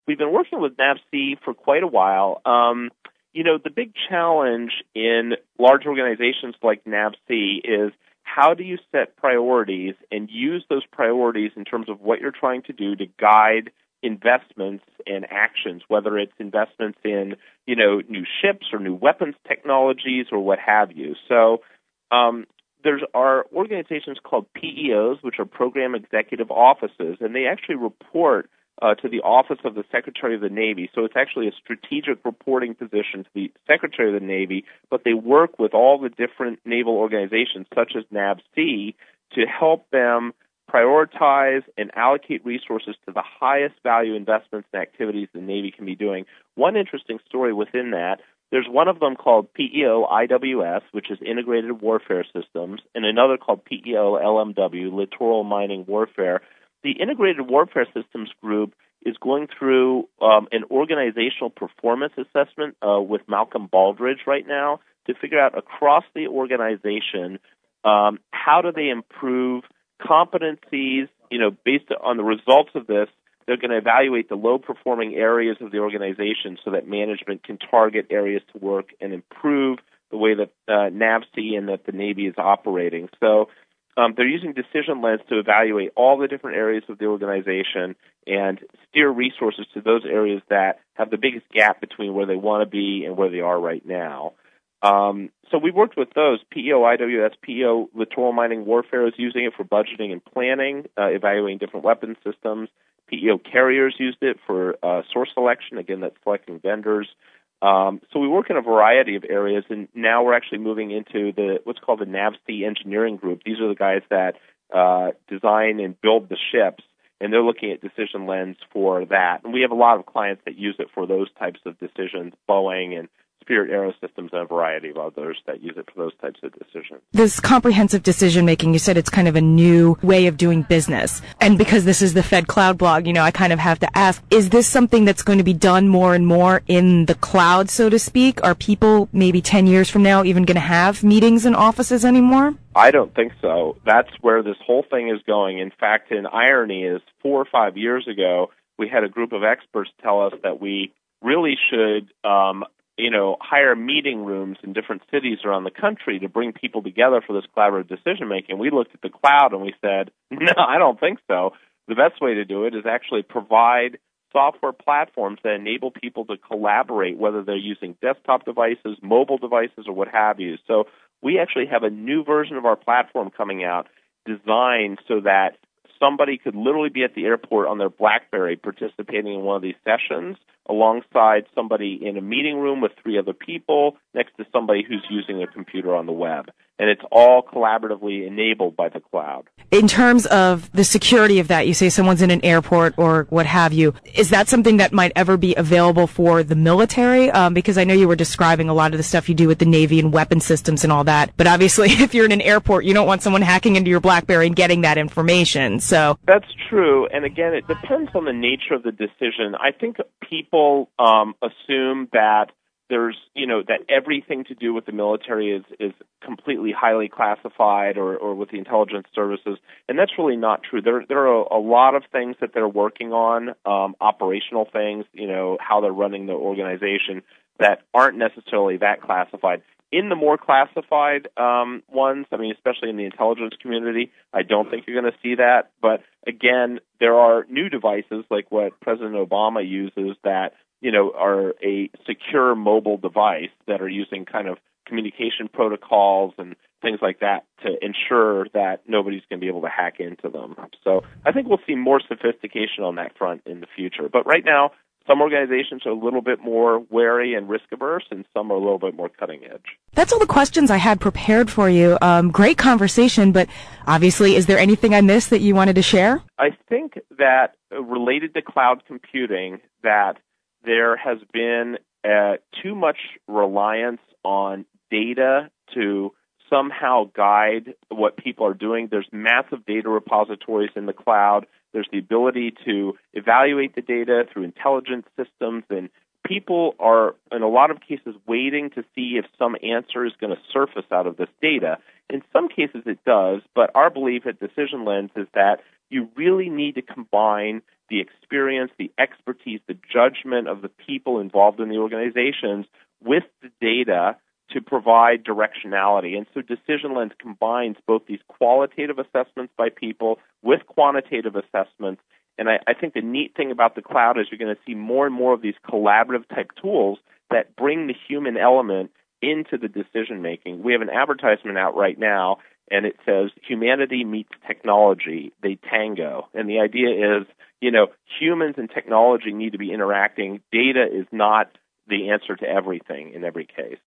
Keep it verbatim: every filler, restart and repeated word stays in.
we've been working with NAVSEA for quite a while. Um, you know, the big challenge in large organizations like NAVSEA is how do you set priorities and use those priorities in terms of what you're trying to do to guide investments and actions, whether it's investments in, you know, new ships or new weapons technologies or what have you. So um, there's our organizations called P E Os, which are Program Executive Offices, and they actually report uh, to the Office of the Secretary of the Navy. So it's actually a strategic reporting position to the Secretary of the Navy, but they work with all the different naval organizations, such as NAVSEA, to help them prioritize and allocate resources to the highest value investments and activities the Navy can be doing. One interesting story within that, there's one of them called P E O I W S, which is Integrated Warfare Systems, and another called P E O L M W, Littoral Mining Warfare. The Integrated Warfare Systems group is going through um, an organizational performance assessment uh, with Malcolm Baldridge right now to figure out across the organization um, how do they improve competencies, you know, based on the results of this. They're going to evaluate the low-performing areas of the organization so that management can target areas to work and improve the way that uh, NAVSEA and that the Navy is operating. So um, they're using Decision Lens to evaluate all the different areas of the organization and steer resources to those areas that have the biggest gap between where they want to be and where they are right now. Um, so we worked with those. P E O I W S, P E O Littoral Mining Warfare is using it for budgeting and planning, uh, evaluating different weapon systems. P E O Carriers used it for uh, source selection. Again, that's selecting vendors. Um, so we work in a variety of areas, and now we're actually moving into the what's called the NAVSEA Engineering Group. These are the guys that uh, design and build the ships, and they're looking at Decision Lens for that. And we have a lot of clients that use it for those types of decisions, Boeing and Spirit Aerosystems and a variety of others that use it for those types of decisions. This comprehensive decision making, you said it's kind of a new way of doing business. And because this is the Fed Cloud blog, you know, I kind of have to ask, is this something that's going to be done more and more in the cloud, so to speak? Are people maybe ten years from now even going to have meetings in offices anymore? I don't think so. That's where this whole thing is going. In fact, an irony is four or five years ago, we had a group of experts tell us that we really should um, you know, hire meeting rooms in different cities around the country to bring people together for this collaborative decision-making. We looked at the cloud and we said, no, I don't think so. The best way to do it is actually provide software platforms that enable people to collaborate, whether they're using desktop devices, mobile devices, or what have you. So we actually have a new version of our platform coming out designed so that somebody could literally be at the airport on their BlackBerry participating in one of these sessions alongside somebody in a meeting room with three other people next to somebody who's using a computer on the web. And it's all collaboratively enabled by the cloud. In terms of the security of that, you say someone's in an airport or what have you, is that something that might ever be available for the military? Um, because I know you were describing a lot of the stuff you do with the Navy and weapon systems and all that. But obviously, if you're in an airport, you don't want someone hacking into your BlackBerry and getting that information. So that's true. And again, it depends on the nature of the decision. I think people um, assume that there's, you know, that everything to do with the military is, is completely highly classified or, or with the intelligence services, and that's really not true. There, there are a lot of things that they're working on, um, operational things, you know, how they're running the organization that aren't necessarily that classified. In the more classified um, ones, I mean, especially in the intelligence community, I don't think you're going to see that. But again, there are new devices like what President Obama uses that, you know, are a secure mobile device that are using kind of communication protocols and things like that to ensure that nobody's going to be able to hack into them. So I think we'll see more sophistication on that front in the future. But right now, some organizations are a little bit more wary and risk-averse, and some are a little bit more cutting edge. That's all the questions I had prepared for you. Um, great conversation, but obviously, is there anything I missed that you wanted to share? I think that uh, related to cloud computing, that there has been uh, too much reliance on data to somehow guide what people are doing. There's massive data repositories in the cloud. There's the ability to evaluate the data through intelligence systems, and people are, in a lot of cases, waiting to see if some answer is going to surface out of this data. In some cases, it does, but our belief at Decision Lens is that you really need to combine the experience, the expertise, the judgment of the people involved in the organizations with the data to provide directionality. And so Decision Lens combines both these qualitative assessments by people with quantitative assessments. And I, I think the neat thing about the cloud is you're going to see more and more of these collaborative type tools that bring the human element into the decision making. We have an advertisement out right now, and it says, humanity meets technology, they tango. And the idea is, you know, humans and technology need to be interacting. Data is not the answer to everything in every case.